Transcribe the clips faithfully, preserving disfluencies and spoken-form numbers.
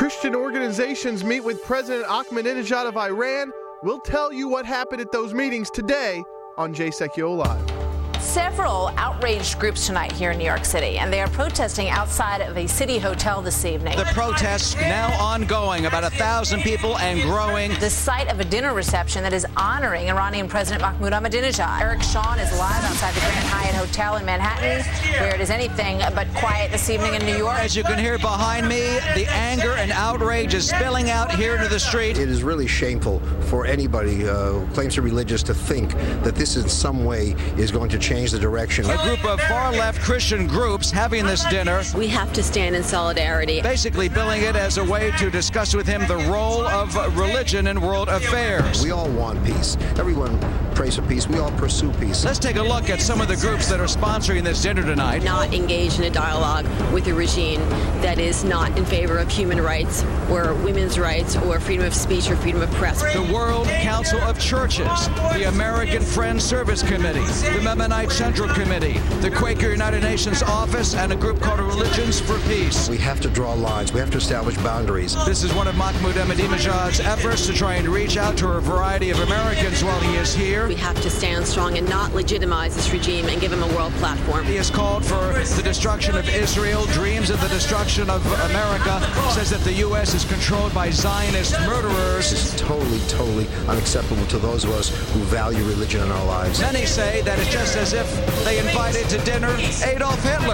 Christian organizations meet with President Ahmadinejad of Iran. We'll tell you what happened at those meetings today on Jay Sekulow Live. Several outraged groups tonight here in New York City, and they are protesting outside of a city hotel this evening. The protests now ongoing, about a thousand people and growing. The site of a dinner reception that is honoring Iranian President Mahmoud Ahmadinejad. Eric Shawn is live outside the Grand Hyatt Hotel in Manhattan, where it is anything but quiet this evening in New York. As you can hear behind me, the anger and outrage is spilling out here into the street. It is really shameful for anybody uh, who claims to be religious to think that this in some way is going to change the direction. A group of far-left Christian groups having this dinner. We have to stand in solidarity. Basically billing it as a way to discuss with him the role of religion in world affairs. We all want peace. Everyone prays for peace. We all pursue peace. Let's take a look at some of the groups that are sponsoring this dinner tonight. Not engage in a dialogue with a regime that is not in favor of human rights or women's rights or freedom of speech or freedom of press. The World Council of Churches, the American Friends Service Committee, the Mennonite Central Committee, the Quaker United Nations Office, and a group called Religions for Peace. We have to draw lines. We have to establish boundaries. This is one of Mahmoud Ahmadinejad's efforts to try and reach out to a variety of Americans while he is here. We have to stand strong and not legitimize this regime and give him a world platform. He has called for the destruction of Israel, dreams of the destruction of America, says that the U S is controlled by Zionist murderers. This is totally, totally unacceptable to those of us who value religion in our lives. Many say that it's just as if they invited to dinner Adolf Hitler.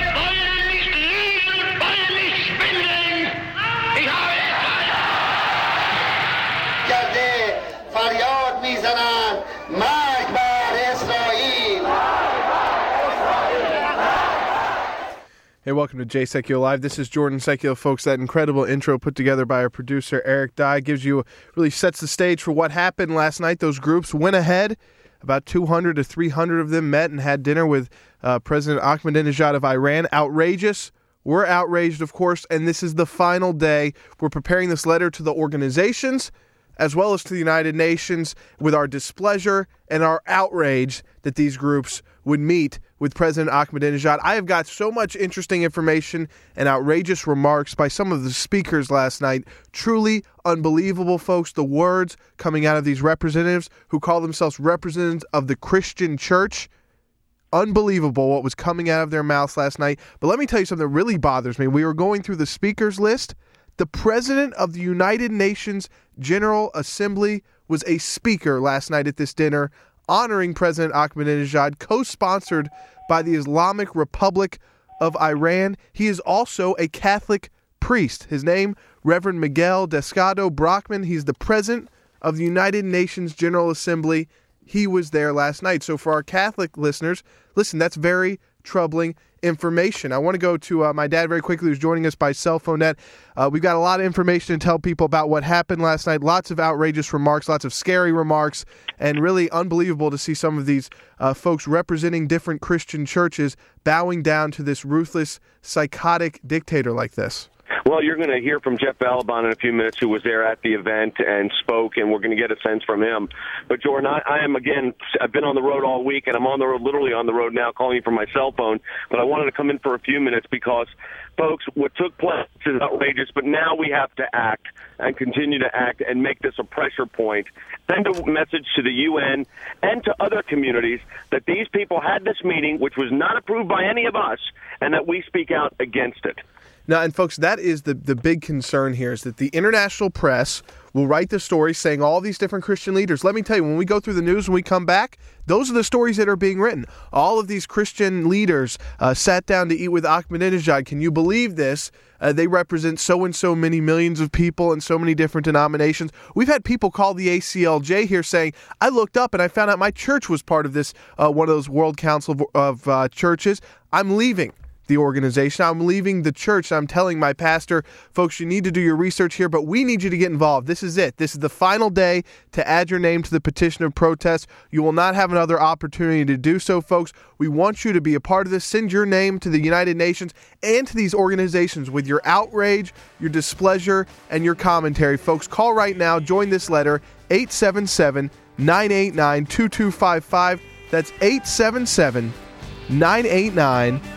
Hey, welcome to Jay Sekulow Live. This is Jordan Sekulow, folks. That incredible intro put together by our producer, Eric Dye, gives you, really sets the stage for what happened last night. Those groups went ahead. About two hundred to three hundred of them met and had dinner with uh, President Ahmadinejad of Iran. Outrageous. We're outraged, of course, and this is the final day. We're preparing this letter to the organizations as well as to the United Nations with our displeasure and our outrage that these groups would meet with President Ahmadinejad. I have got so much interesting information and outrageous remarks by some of the speakers last night. Truly unbelievable, folks. The words coming out of these representatives who call themselves representatives of the Christian church. Unbelievable what was coming out of their mouths last night. But let me tell you something that really bothers me. We were going through the speakers list. The president of the United Nations General Assembly was a speaker last night at this dinner, honoring President Ahmadinejad, co-sponsored by the Islamic Republic of Iran. He is also a Catholic priest. His name, Reverend Miguel Descado Brockman. He's the president of the United Nations General Assembly. He was there last night. So for our Catholic listeners, listen, that's very troubling information. I want to go to uh, my dad very quickly, who's joining us by cell phone net. Uh, we've got a lot of information to tell people about what happened last night. Lots of outrageous remarks, lots of scary remarks, and really unbelievable to see some of these uh, folks representing different Christian churches bowing down to this ruthless, psychotic dictator like this. Well, you're going to hear from Jeff Balaban in a few minutes, who was there at the event and spoke, and we're going to get a sense from him. But, Jordan, I, I am, again, I've been on the road all week, and I'm on the road, literally on the road now, calling you from my cell phone. But I wanted to come in for a few minutes because, folks, what took place is outrageous, but now we have to act and continue to act and make this a pressure point. Send a message to the U N and to other communities that these people had this meeting, which was not approved by any of us, and that we speak out against it. Now, and folks, that is the, the big concern here, is that the international press will write the stories saying all these different Christian leaders. Let me tell you, when we go through the news, when we come back, those are the stories that are being written. All of these Christian leaders uh, sat down to eat with Ahmadinejad. Can you believe this? Uh, they represent so and so many millions of people and so many different denominations. We've had people call the A C L J here saying, I looked up and I found out my church was part of this, uh, one of those World Council of, of uh, Churches. I'm leaving the organization. I'm leaving the church. I'm telling my pastor, folks, you need to do your research here, but we need you to get involved. This is it. This is the final day to add your name to the petition of protest. You will not have another opportunity to do so, folks. We want you to be a part of this. Send your name to the United Nations and to these organizations with your outrage, your displeasure, and your commentary. Folks, call right now. Join this letter, eight seven seven, nine eight nine, two two five five. That's eight seven seven, nine eight nine,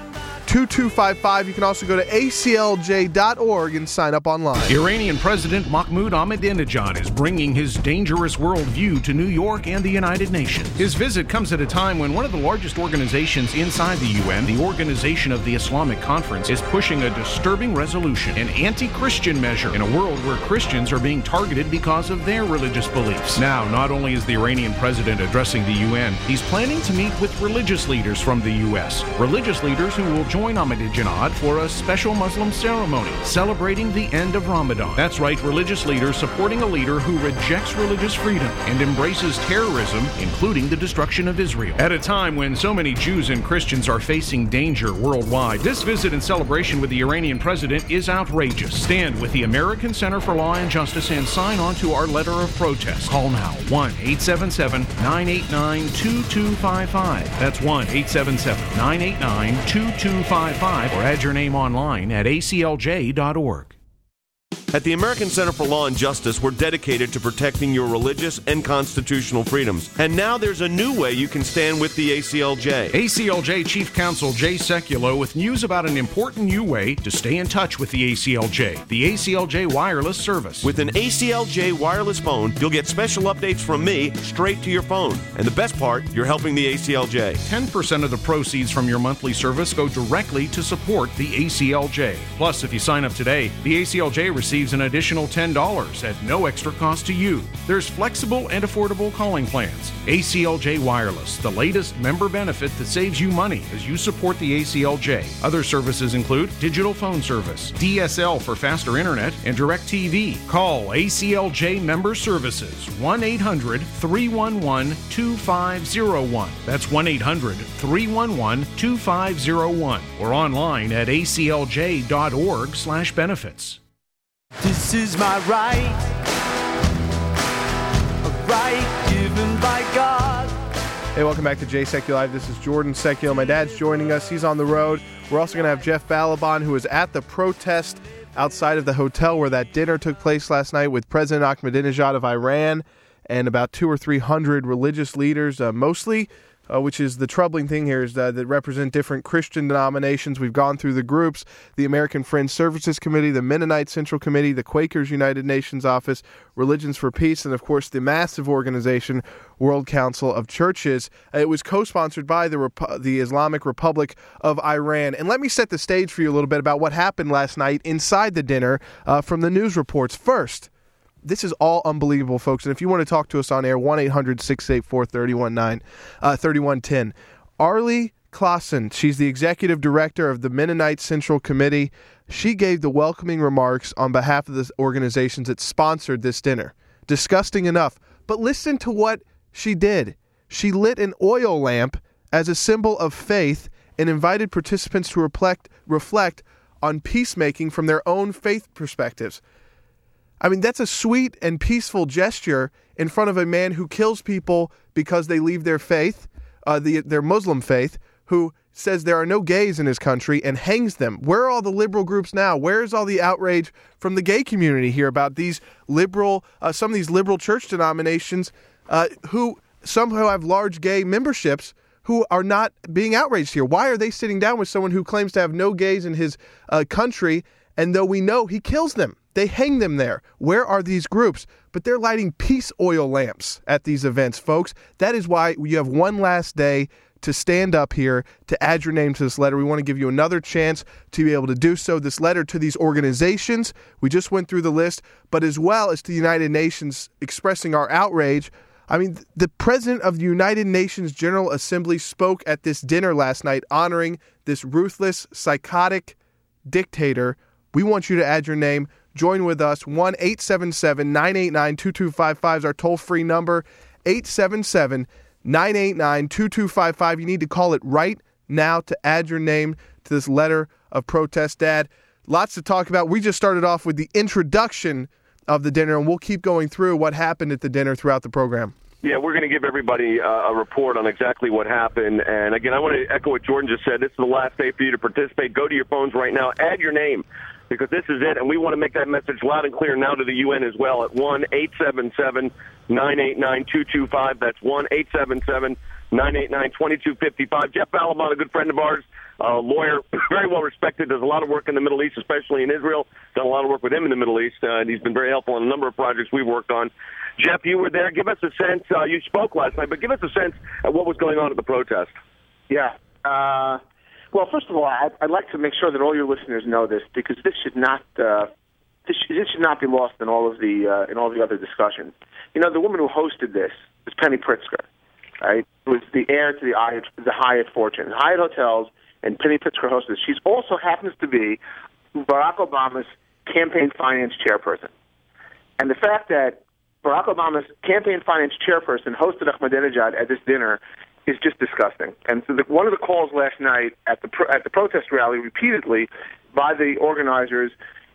two two five five. You can also go to A C L J dot org and sign up online. Iranian President Mahmoud Ahmadinejad is bringing his dangerous worldview to New York and the United Nations. His visit comes at a time when one of the largest organizations inside the U N, the Organization of the Islamic Conference, is pushing a disturbing resolution, an anti-Christian measure, in a world where Christians are being targeted because of their religious beliefs. Now, not only is the Iranian president addressing the U N, he's planning to meet with religious leaders from the U S, religious leaders who will join Ahmadinejad for a special Muslim ceremony celebrating the end of Ramadan. That's right, religious leaders supporting a leader who rejects religious freedom and embraces terrorism, including the destruction of Israel. At a time when so many Jews and Christians are facing danger worldwide, this visit and celebration with the Iranian president is outrageous. Stand with the American Center for Law and Justice and sign on to our letter of protest. Call now, one eight seven seven, nine eight nine, two two five five. That's one eight seven seven, nine eight nine, two two five five, or add your name online at A C L J dot org. At the American Center for Law and Justice, we're dedicated to protecting your religious and constitutional freedoms. And now there's a new way you can stand with the A C L J. A C L J Chief Counsel Jay Sekulow with news about an important new way to stay in touch with the A C L J, the A C L J Wireless Service. With an A C L J wireless phone, you'll get special updates from me straight to your phone. And the best part, you're helping the A C L J. ten percent of the proceeds from your monthly service go directly to support the A C L J. Plus, if you sign up today, the A C L J receives an additional ten dollars at no extra cost to you. There's flexible and affordable calling plans. A C L J Wireless, the latest member benefit that saves you money as you support the A C L J. Other services include digital phone service, D S L for faster internet, and DirecTV. Call A C L J Member Services, one eight hundred, three one one, two five zero one. That's one eight hundred, three one one, two five zero one. Or online at A C L J dot org slash benefits. This is my right, a right given by God. Hey, welcome back to Jay Sekulow Live. This is Jordan Sekulow. My dad's joining us. He's on the road. We're also going to have Jeff Balaban, who was at the protest outside of the hotel where that dinner took place last night with President Ahmadinejad of Iran and about two or three hundred religious leaders, uh, mostly Uh, which is the troubling thing here, is that, that represent different Christian denominations. We've gone through the groups, the American Friends Services Committee, the Mennonite Central Committee, the Quakers United Nations Office, Religions for Peace, and, of course, the massive organization, World Council of Churches. Uh, it was co-sponsored by the Repu- the Islamic Republic of Iran. And let me set the stage for you a little bit about what happened last night inside the dinner uh, from the news reports. First, this is all unbelievable, folks. And if you want to talk to us on air, one eight hundred, six eight four, three one nine, uh, three one one zero. Arlie Clausen, she's the executive director of the Mennonite Central Committee. She gave the welcoming remarks on behalf of the organizations that sponsored this dinner. Disgusting enough. But listen to what she did. She lit an oil lamp as a symbol of faith and invited participants to reflect, reflect on peacemaking from their own faith perspectives. I mean, that's a sweet and peaceful gesture in front of a man who kills people because they leave their faith, uh, the, their Muslim faith, who says there are no gays in his country and hangs them. Where are all the liberal groups now? Where is all the outrage from the gay community here about these liberal, uh, some of these liberal church denominations uh, who somehow have large gay memberships who are not being outraged here? Why are they sitting down with someone who claims to have no gays in his uh, country, and though we know he kills them? They hang them there. Where are these groups? But they're lighting peace oil lamps at these events, folks. That is why you have one last day to stand up here, to add your name to this letter. We want to give you another chance to be able to do so. This letter to these organizations, we just went through the list, but as well as to the United Nations expressing our outrage. I mean, the president of the United Nations General Assembly spoke at this dinner last night honoring this ruthless, psychotic dictator. We want you to add your name. Join with us. one eight seven seven, nine eight nine, two two five five is our toll-free number. eight seven seven, nine eight nine, two two five five. You need to call it right now to add your name to this letter of protest. Dad, lots to talk about. We just started off with the introduction of the dinner, and we'll keep going through what happened at the dinner throughout the program. Yeah, we're going to give everybody uh, a report on exactly what happened. And, again, I want to echo what Jordan just said. This is the last day for you to participate. Go to your phones right now. Add your name, because this is it. And we want to make that message loud and clear now to the U N as well at one eight seven seven, nine eight nine, two two five. That's one eight seven seven, nine eight nine, two two five five. Jeff Balaban, a good friend of ours, uh, lawyer, very well respected, does a lot of work in the Middle East, especially in Israel, done a lot of work with him in the Middle East, uh, and he's been very helpful in a number of projects we've worked on. Jeff, you were there. Give us a sense. Uh, you spoke last night, but give us a sense of what was going on at the protest. Yeah. Uh, well, first of all, I'd, I'd like to make sure that all your listeners know this, because this should not uh, this, should, this should not be lost in all of the uh, in all the other discussion. You know, the woman who hosted this was Penny Pritzker, right? Who was the heir to the Hyatt, the Hyatt fortune, Hyatt Hotels, and Penny Pritzker hosted this. She also happens to be Barack Obama's campaign finance chairperson, and the fact that Barack Obama's campaign finance chairperson hosted Ahmadinejad at this dinner is just disgusting. And so the, one of the calls last night at the pro, at the protest rally, repeatedly by the organizers,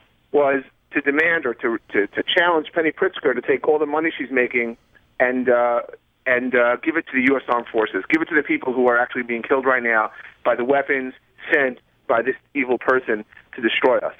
was to demand or to to, to challenge Penny Pritzker to take all the money she's making and uh, and uh, give it to the U S Armed Forces, give it to the people who are actually being killed right now by the weapons sent by this evil person to destroy us.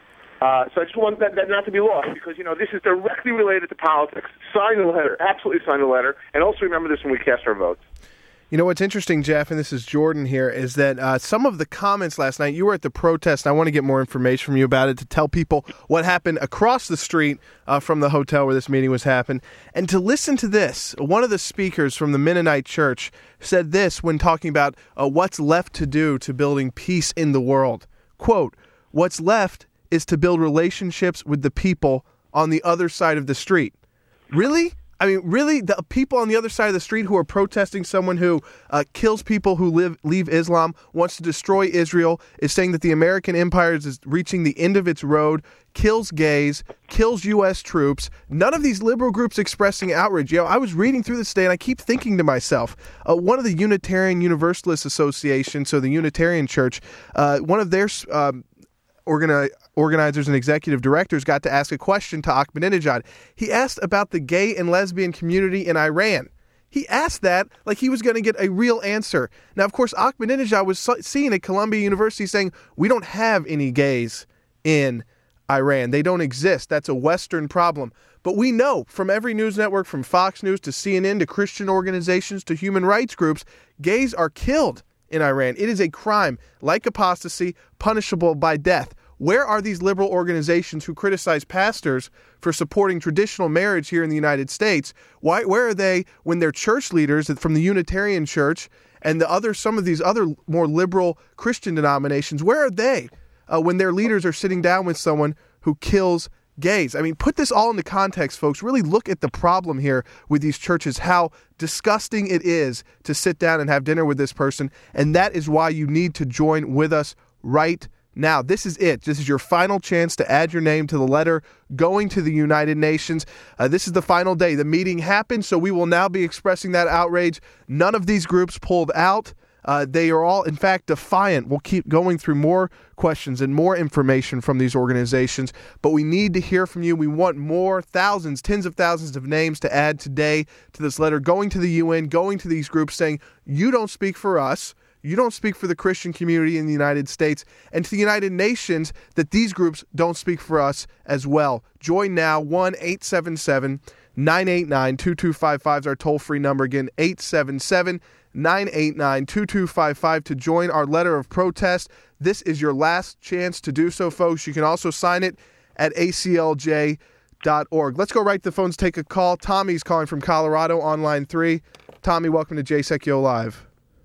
Uh, so I just want that, that not to be lost, because, you know, this is directly related to politics. Sign the letter. Absolutely sign the letter. And also remember this when we cast our votes. You know, what's interesting, Jeff, and this is Jordan here, is that uh, some of the comments last night, you were at the protest, and I want to get more information from you about it to tell people what happened across the street uh, from the hotel where this meeting was happening. And to listen to this, one of the speakers from the Mennonite Church said this when talking about uh, what's left to do to building peace in the world. Quote, "What's left is to build relationships with the people on the other side of the street." Really? I mean, really? The people on the other side of the street who are protesting someone who uh, kills people who live leave Islam, wants to destroy Israel, is saying that the American empire is reaching the end of its road, kills gays, kills U S troops. None of these liberal groups expressing outrage. You know, I was reading through this today, and I keep thinking to myself, uh, one of the Unitarian Universalist Association, so the Unitarian Church, uh, one of their um, organi- organizers and executive directors got to ask a question to Ahmadinejad. He asked about the gay and lesbian community in Iran. He asked that like he was going to get a real answer. Now, of course, Ahmadinejad was seen at Columbia University saying, we don't have any gays in Iran. They don't exist. That's a Western problem. But we know from every news network, from Fox News to C N N to Christian organizations to human rights groups, gays are killed in Iran. It is a crime, like apostasy, punishable by death. Where are these liberal organizations who criticize pastors for supporting traditional marriage here in the United States? Why? Where are they when their church leaders from the Unitarian Church and the other, some of these other more liberal Christian denominations, where are they uh, when their leaders are sitting down with someone who kills gays? I mean, put this all into context, folks. Really look at the problem here with these churches, how disgusting it is to sit down and have dinner with this person. And that is why you need to join with us right now. This is it. This is your final chance to add your name to the letter going to the United Nations. Uh, this is the final day. The meeting happened, so we will now be expressing that outrage. None of these groups pulled out. Uh, they are all, in fact, defiant. We'll keep going through more questions and more information from these organizations, but we need to hear from you. We want more, thousands, tens of thousands of names to add today to this letter, going to the U N, going to these groups, saying, you don't speak for us. You don't speak for the Christian community in the United States, and to the United Nations that these groups don't speak for us as well. Join now. one eight seven seven, nine eight nine, two two five five is our toll-free number. Again, eight seven seven, nine eight nine, two two five five to join our letter of protest. This is your last chance to do so, folks. You can also sign it at A C L J dot org. Let's go right to the phones, take a call. Tommy's calling from Colorado on line three. Tommy, welcome to J S E C U Live.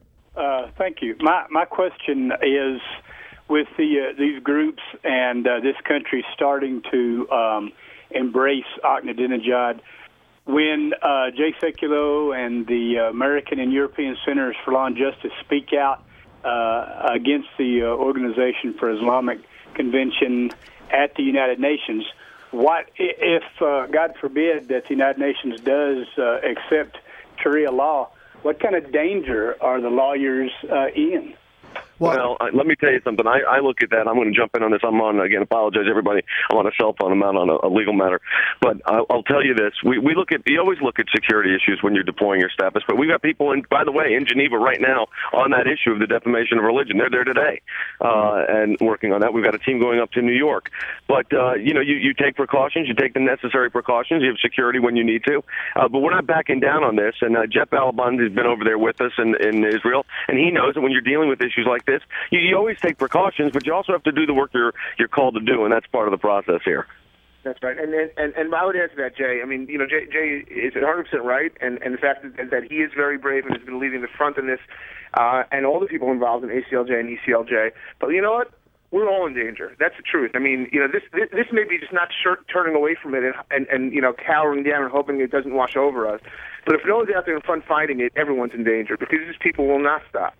Uh, thank you. My my question is, with the uh, these groups and uh, this country starting to um, embrace Ahmadinejad, when uh, J S E C U and the American and European Centers for Law and Justice speak out uh, against the uh, Organization for Islamic Convention at the United Nations, what if, uh, God forbid, that the United Nations does uh, accept Sharia law? What kind of danger are the lawyers uh, in? Well, uh, let me tell you something. I, I look at that. I'm going to jump in on this. I'm on, again, apologize, everybody. I'm on a cell phone. I'm out on a, a legal matter. But I'll, I'll tell you this. We, we look at, you always look at security issues when you're deploying your staff. But we've got people, in, by the way, in Geneva right now on that issue of the defamation of religion. They're there today uh, and working on that. We've got a team going up to New York. But, uh, you know, you, you take precautions. You take the necessary precautions. You have security when you need to. Uh, but we're not backing down on this. And uh, Jeff Alaband has been over there with us in, in Israel. And he knows that when you're dealing with issues like this, this, you, you always take precautions, but you also have to do the work you're you're called to do, and that's part of the process here. That's right, and and and I would add to that, Jay. I mean, you know, Jay, Jay is one hundred percent right, and and the fact that, that he is very brave and has been leading the front in this, uh, and all the people involved in A C L J and E C L J. But you know what? We're all in danger. That's the truth. I mean, you know, this this, this may be just not shirt, turning away from it and, and and you know, cowering down and hoping it doesn't wash over us. But if no one's out there in front fighting it, everyone's in danger because these people will not stop.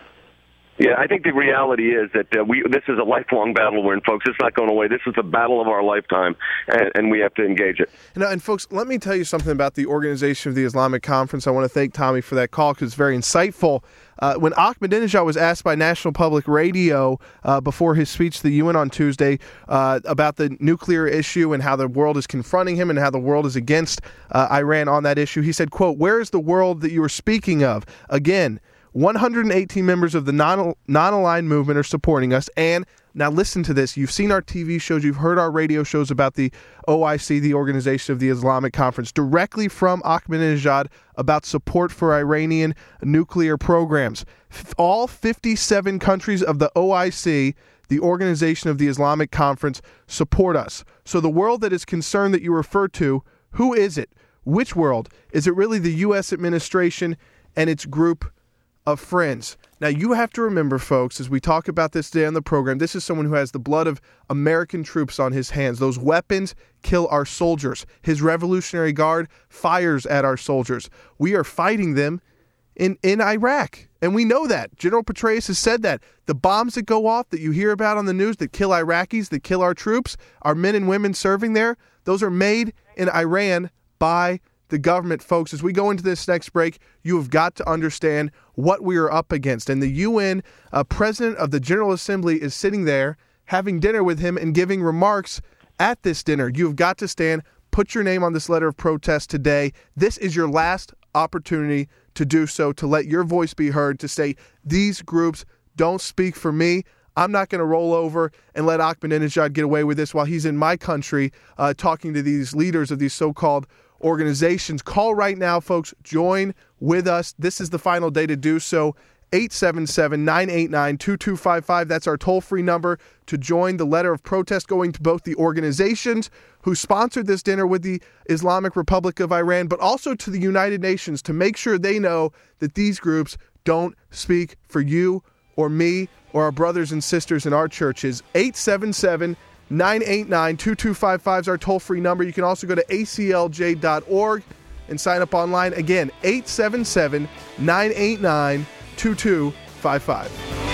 Yeah, I think the reality is that uh, we this is a lifelong battle we're in, folks. It's not going away. This is the battle of our lifetime, and, and we have to engage it. And, and, folks, let me tell you something about the Organization of the Islamic Conference. I want to thank Tommy for that call because it's very insightful. Uh, when Ahmadinejad was asked by National Public Radio uh, before his speech to the U N on Tuesday uh, about the nuclear issue and how the world is confronting him and how the world is against uh, Iran on that issue, he said, quote, "Where is the world that you were speaking of?" Again, one hundred eighteen members of the non- non-aligned movement are supporting us. And now listen to this. You've seen our T V shows. You've heard our radio shows about the O I C, the Organization of the Islamic Conference, directly from Ahmadinejad about support for Iranian nuclear programs. All fifty-seven countries of the O I C, the Organization of the Islamic Conference, support us. So the world that is concerned that you refer to, who is it? Which world? Is it really the U S administration and its group of friends? Now, you have to remember, folks, as we talk about this today on the program, this is someone who has the blood of American troops on his hands. Those weapons kill our soldiers. His Revolutionary Guard fires at our soldiers. We are fighting them in, in Iraq, and we know that. General Petraeus has said that. The bombs that go off that you hear about on the news that kill Iraqis, that kill our troops, our men and women serving there, those are made in Iran by the government, folks. As we go into this next break, you have got to understand what we are up against. And the U N uh, president of the General Assembly is sitting there having dinner with him and giving remarks at this dinner. You've got to stand. Put your name on this letter of protest today. This is your last opportunity to do so, to let your voice be heard, to say, these groups don't speak for me. I'm not going to roll over and let Ahmadinejad get away with this while he's in my country uh, talking to these leaders of these so-called organizations. Call right now, folks. Join with us. This is the final day to do so. eight seven seven, nine eight nine, two two five five. That's our toll-free number to join the letter of protest going to both the organizations who sponsored this dinner with the Islamic Republic of Iran, but also to the United Nations to make sure they know that these groups don't speak for you or me or our brothers and sisters in our churches. eight seven seven, nine eight nine, two two five five is our toll-free number. You can also go to A C L J dot org and sign up online. Again, eight seven seven, nine eight nine, two two five five.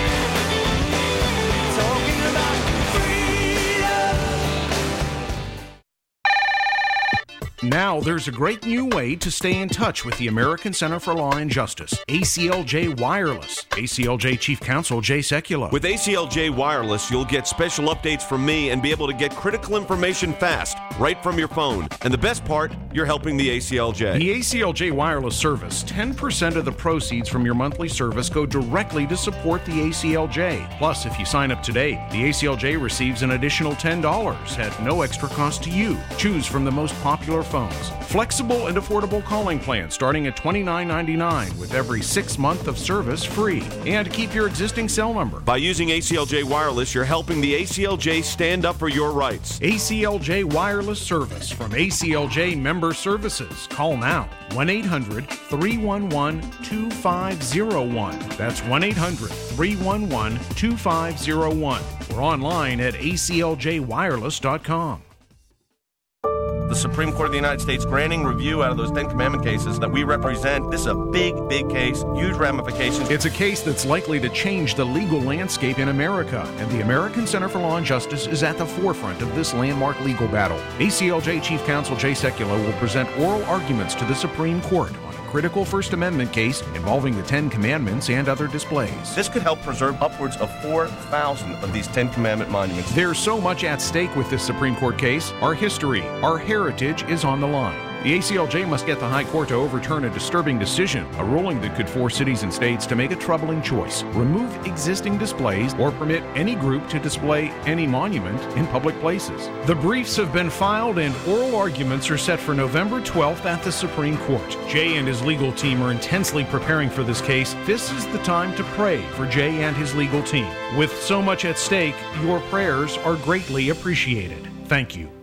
Now there's a great new way to stay in touch with the American Center for Law and Justice, A C L J Wireless. A C L J Chief Counsel Jay Sekulow. With A C L J Wireless, you'll get special updates from me and be able to get critical information fast, right from your phone. And the best part, you're helping the A C L J. The A C L J Wireless service, ten percent of the proceeds from your monthly service go directly to support the A C L J. Plus, if you sign up today, the A C L J receives an additional ten dollars at no extra cost to you. Choose from the most popular phones. Flexible and affordable calling plans starting at twenty-nine ninety-nine with every six month of service free. And keep your existing cell number. By using A C L J Wireless, you're helping the A C L J stand up for your rights. A C L J Wireless Service from A C L J Member Services. Call now. one eight hundred, three one one, two five zero one. That's one eight hundred, three one one, two five zero one. Or online at A C L J wireless dot com. The Supreme Court of the United States granting review out of those Ten Commandment cases that we represent. This is a big, big case, huge ramifications. It's a case that's likely to change the legal landscape in America, and the American Center for Law and Justice is at the forefront of this landmark legal battle. A C L J Chief Counsel Jay Sekulow will present oral arguments to the Supreme Court on a critical First Amendment case involving the Ten Commandments and other displays. This could help preserve upwards of four thousand of these Ten Commandment monuments. There's so much at stake with this Supreme Court case. Our history, our heritage is on the line. The A C L J must get the High Court to overturn a disturbing decision, a ruling that could force cities and states to make a troubling choice: remove existing displays or permit any group to display any monument in public places. The briefs have been filed and oral arguments are set for November twelfth at the Supreme Court. Jay and his legal team are intensely preparing for this case. This is the time to pray for Jay and his legal team. With so much at stake, your prayers are greatly appreciated. Thank you.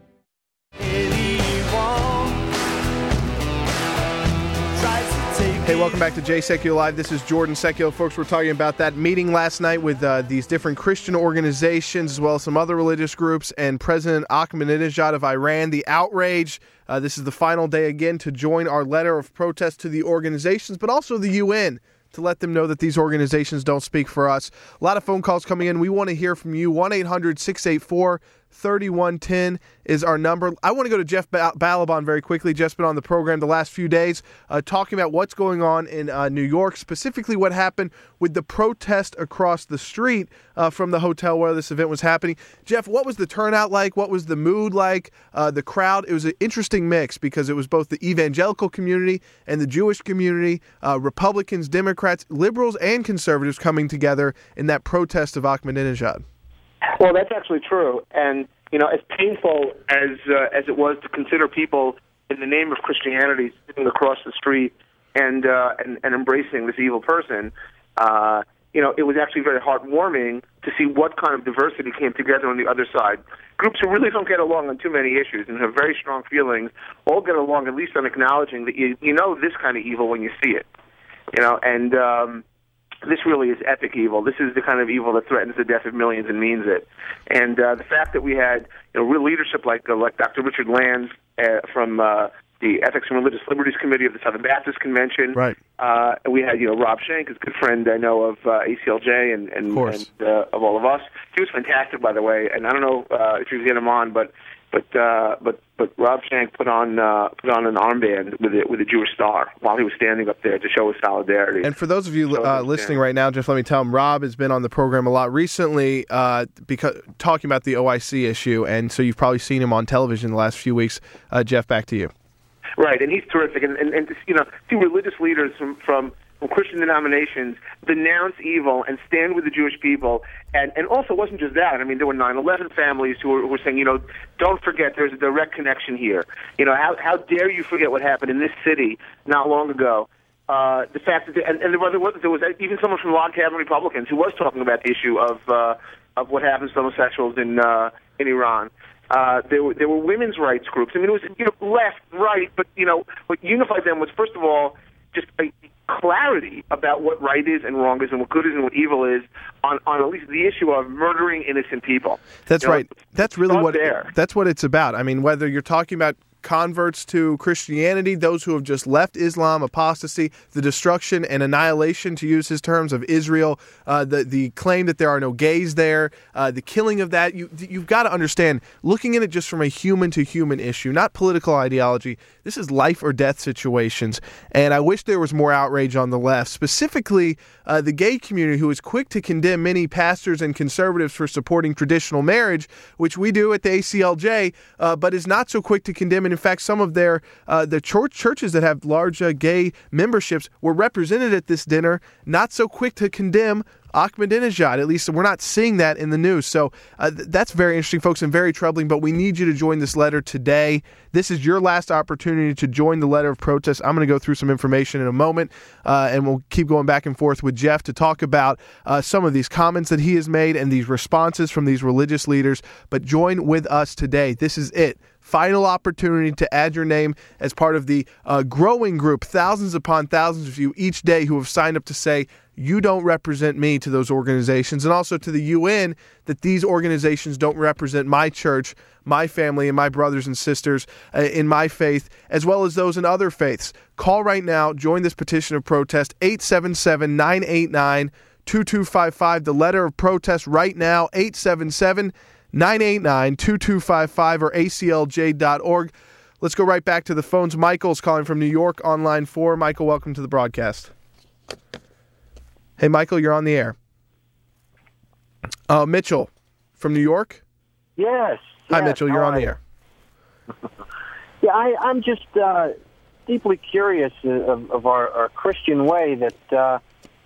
Hey, welcome back to Jay Sekulow Live. This is Jordan Sekulow. Folks, we're talking about that meeting last night with uh, these different Christian organizations as well as some other religious groups and President Ahmadinejad of Iran. The outrage. Uh, this is the final day again to join our letter of protest to the organizations, but also the U N, to let them know that these organizations don't speak for us. A lot of phone calls coming in. We want to hear from you. one eight hundred six eight four thirty-one ten is our number. I want to go to Jeff Balaban very quickly. Jeff's been on the program the last few days uh, talking about what's going on in uh, New York, specifically what happened with the protest across the street uh, from the hotel where this event was happening. Jeff, what was the turnout like? What was the mood like? Uh, the crowd? It was an interesting mix because it was both the evangelical community and the Jewish community, uh, Republicans, Democrats, liberals, and conservatives coming together in that protest of Ahmadinejad. Well, that's actually true. And, you know, as painful as uh, as it was to consider people in the name of Christianity sitting across the street and uh, and, and embracing this evil person, uh, you know, it was actually very heartwarming to see what kind of diversity came together on the other side. Groups who really don't get along on too many issues and have very strong feelings all get along, at least on acknowledging that you, you know this kind of evil when you see it. You know, and... Um, This really is epic evil. This is the kind of evil that threatens the death of millions and means it. And uh, the fact that we had you know, real leadership like uh, like Doctor Richard Lands uh, from uh, the Ethics and Religious Liberties Committee of the Southern Baptist Convention. Right. Uh, and we had you know Rob Schenck, a good friend I know of uh, A C L J and and, of, and uh, of all of us. He was fantastic, by the way. And I don't know uh, if you get him on, but but uh, but but Rob Schenck put on uh, put on an armband with it with a Jewish star while he was standing up there to show his solidarity. And for those of you uh, listening right now, just let me tell them Rob has been on the program a lot recently, uh, because talking about the O I C issue, and so you've probably seen him on television the last few weeks. Uh, Jeff, back to you. Right, and he's terrific, and and, and you know, see religious leaders from from. from Christian denominations denounce evil and stand with the Jewish people. And, and also, it wasn't just that. I mean, there were nine eleven families who were, who were saying, you know, don't forget there's a direct connection here. You know, how how dare you forget what happened in this city not long ago? Uh, the fact that, they, and, and there, was, there was even someone from Log Cabin Republicans who was talking about the issue of uh, of what happens to homosexuals in uh, in Iran. Uh, there were there were women's rights groups. I mean, it was you know left, right, but you know what unified them was first of all just a clarity about what right is and wrong is and what good is and what evil is on, on at least the issue of murdering innocent people. That's you know, right. That's really what there. That's what it's about. I mean, whether you're talking about converts to Christianity, those who have just left Islam, apostasy, the destruction and annihilation, to use his terms, of Israel, uh, the the claim that there are no gays there, uh, the killing of that. You, you've got to understand, looking at it just from a human-to-human issue, not political ideology, this is life or death situations. And I wish there was more outrage on the left, specifically uh, the gay community, who is quick to condemn many pastors and conservatives for supporting traditional marriage, which we do at the A C L J, uh, but is not so quick to condemn. And in fact, some of their uh, the church churches that have large uh, gay memberships were represented at this dinner, not so quick to condemn Ahmadinejad. At least we're not seeing that in the news. So uh, th- that's very interesting, folks, and very troubling. But we need you to join this letter today. This is your last opportunity to join the letter of protest. I'm going to go through some information in a moment, uh, and we'll keep going back and forth with Jeff to talk about uh, some of these comments that he has made and these responses from these religious leaders. But join with us today. This is it. Final opportunity to add your name as part of the uh, growing group, thousands upon thousands of you each day who have signed up to say, you don't represent me, to those organizations, and also to the U N, that these organizations don't represent my church, my family, and my brothers and sisters uh, in my faith, as well as those in other faiths. Call right now. Join this petition of protest, eight seven seven, nine eight nine, two two five five. The letter of protest right now, eight seven seven, nine eight nine, two two five five, or A C L J dot org. Let's go right back to the phones. Michael's calling from New York on line four. Michael, welcome to the broadcast. Hey, Michael, you're on the air. Uh, Mitchell from New York? Yes. Hi, yes, Mitchell. You're on the air. Yeah, I, I'm just uh, deeply curious of, of our, our Christian way that uh,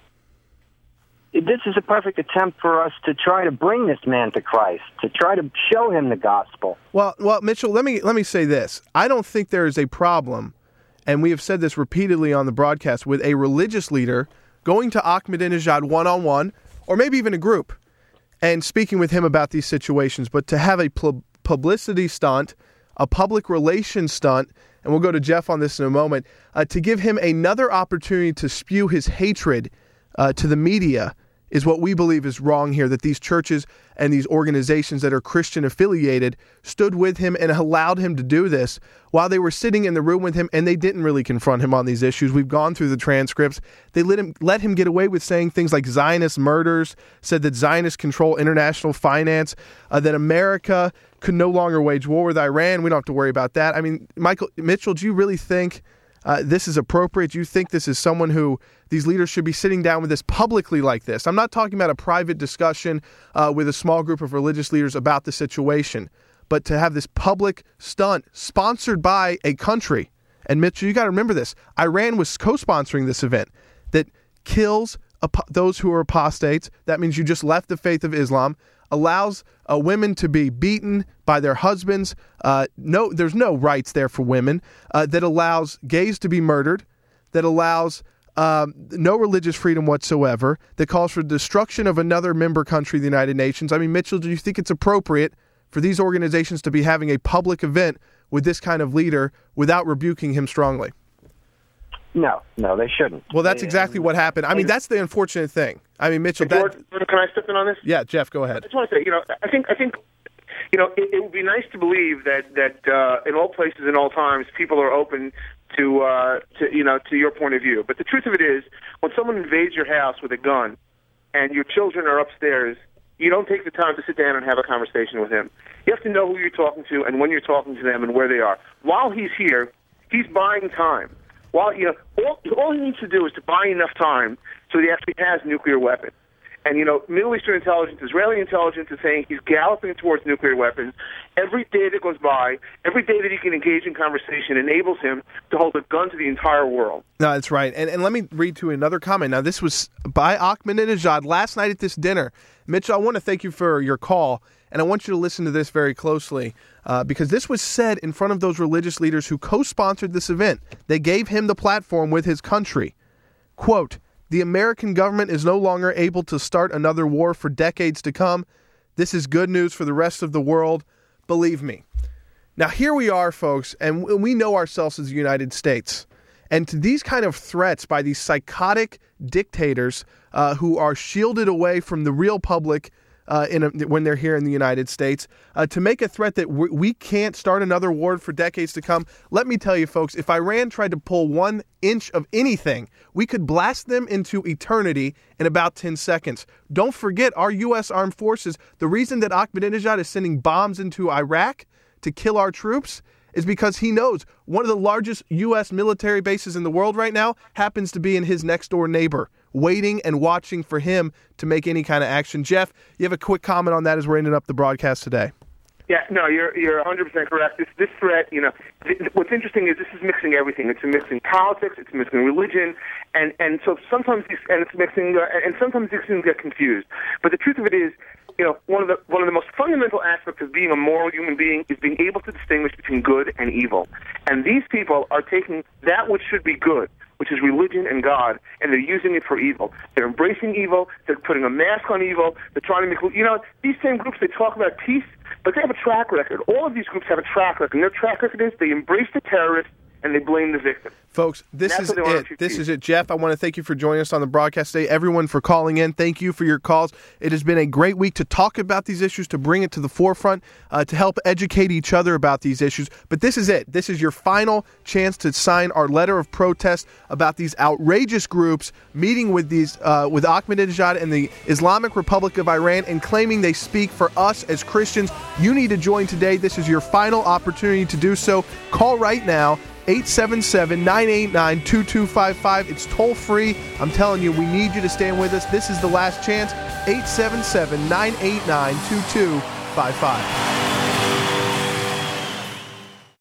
this is a perfect attempt for us to try to bring this man to Christ, to try to show him the gospel. Well, well, Mitchell, let me let me say this. I don't think there is a problem, and we have said this repeatedly on the broadcast, with a religious leader going to Ahmadinejad one-on-one, or maybe even a group, and speaking with him about these situations. But to have a pl- publicity stunt, a public relations stunt, and we'll go to Jeff on this in a moment, uh, to give him another opportunity to spew his hatred uh, to the media is what we believe is wrong here, that these churches and these organizations that are Christian affiliated stood with him and allowed him to do this while they were sitting in the room with him, and they didn't really confront him on these issues. We've gone through the transcripts. They let him let him get away with saying things like Zionist murders, said that Zionists control international finance, uh, that America could no longer wage war with Iran. We don't have to worry about that. I mean, Michael Mitchell, do you really think uh, this is appropriate? Do you think this is someone who these leaders should be sitting down with this publicly like this? I'm not talking about a private discussion uh, with a small group of religious leaders about the situation, but to have this public stunt sponsored by a country. And Mitchell, you got to remember this. Iran was co-sponsoring this event that kills ap- those who are apostates. That means you just left the faith of Islam. Allows uh, women to be beaten by their husbands. Uh, no, there's no rights there for women. Uh, that allows gays to be murdered. That allows um, no religious freedom whatsoever. That calls for destruction of another member country, the United Nations. I mean, Mitchell, do you think it's appropriate for these organizations to be having a public event with this kind of leader without rebuking him strongly? No, no, they shouldn't. Well, that's exactly what happened. I mean, that's the unfortunate thing. I mean, Mitchell, George, that... can I step in on this? Yeah, Jeff, go ahead. I just want to say, you know, I think, I think, you know, it, it would be nice to believe that that uh, in all places, in all times, people are open to, uh, to, you know, to your point of view. But the truth of it is, when someone invades your house with a gun, and your children are upstairs, you don't take the time to sit down and have a conversation with him. You have to know who you're talking to and when you're talking to them and where they are. While he's here, he's buying time. While you know, all, all he needs to do is to buy enough time so that he actually has nuclear weapons. And, you know, Middle Eastern intelligence, Israeli intelligence is saying he's galloping towards nuclear weapons. Every day that goes by, every day that he can engage in conversation enables him to hold a gun to the entire world. No, that's right. And, and let me read to another comment. Now, this was by Ahmadinejad last night at this dinner. Mitchell, I want to thank you for your call, and I want you to listen to this very closely uh, because this was said in front of those religious leaders who co-sponsored this event. They gave him the platform with his country. Quote, "The American government is no longer able to start another war for decades to come. This is good news for the rest of the world. Believe me." Now, here we are, folks, and we know ourselves as the United States. And to these kind of threats by these psychotic dictators uh, who are shielded away from the real public uh, in a, when they're here in the United States, uh, to make a threat that we, we can't start another war for decades to come, let me tell you, folks, if Iran tried to pull one inch of anything, we could blast them into eternity in about ten seconds. Don't forget, our U S armed forces, the reason that Ahmadinejad is sending bombs into Iraq to kill our troops is because he knows one of the largest U S military bases in the world right now happens to be in his next door neighbor, waiting and watching for him to make any kind of action. Jeff, you have a quick comment on that as we're ending up the broadcast today. Yeah, no, you're you're one hundred percent correct. This this threat, you know, th- what's interesting is this is mixing everything. It's mixing politics, it's mixing religion, and and so sometimes these, and it's mixing, uh, and sometimes these things get confused. But the truth of it is, you know, one of the one of the most fundamental aspects of being a moral human being is being able to distinguish between good and evil. And these people are taking that which should be good, which is religion and God, and they're using it for evil. They're embracing evil. They're putting a mask on evil. They're trying to make, you know, these same groups, they talk about peace, but they have a track record. All of these groups have a track record, and their track record is they embrace the terrorists and they blame the victim. Folks, this is it. This is it. Jeff, I want to thank you for joining us on the broadcast today. Everyone for calling in, thank you for your calls. It has been a great week to talk about these issues, to bring it to the forefront, uh, to help educate each other about these issues. But this is it. This is your final chance to sign our letter of protest about these outrageous groups meeting with these uh, with Ahmadinejad and the Islamic Republic of Iran and claiming they speak for us as Christians. You need to join today. This is your final opportunity to do so. Call right now. eight seven seven, nine eight nine, two two five five. It's toll free. I'm telling you, we need you to stand with us. This is the last chance. eight seven seven, nine eight nine, two two five five.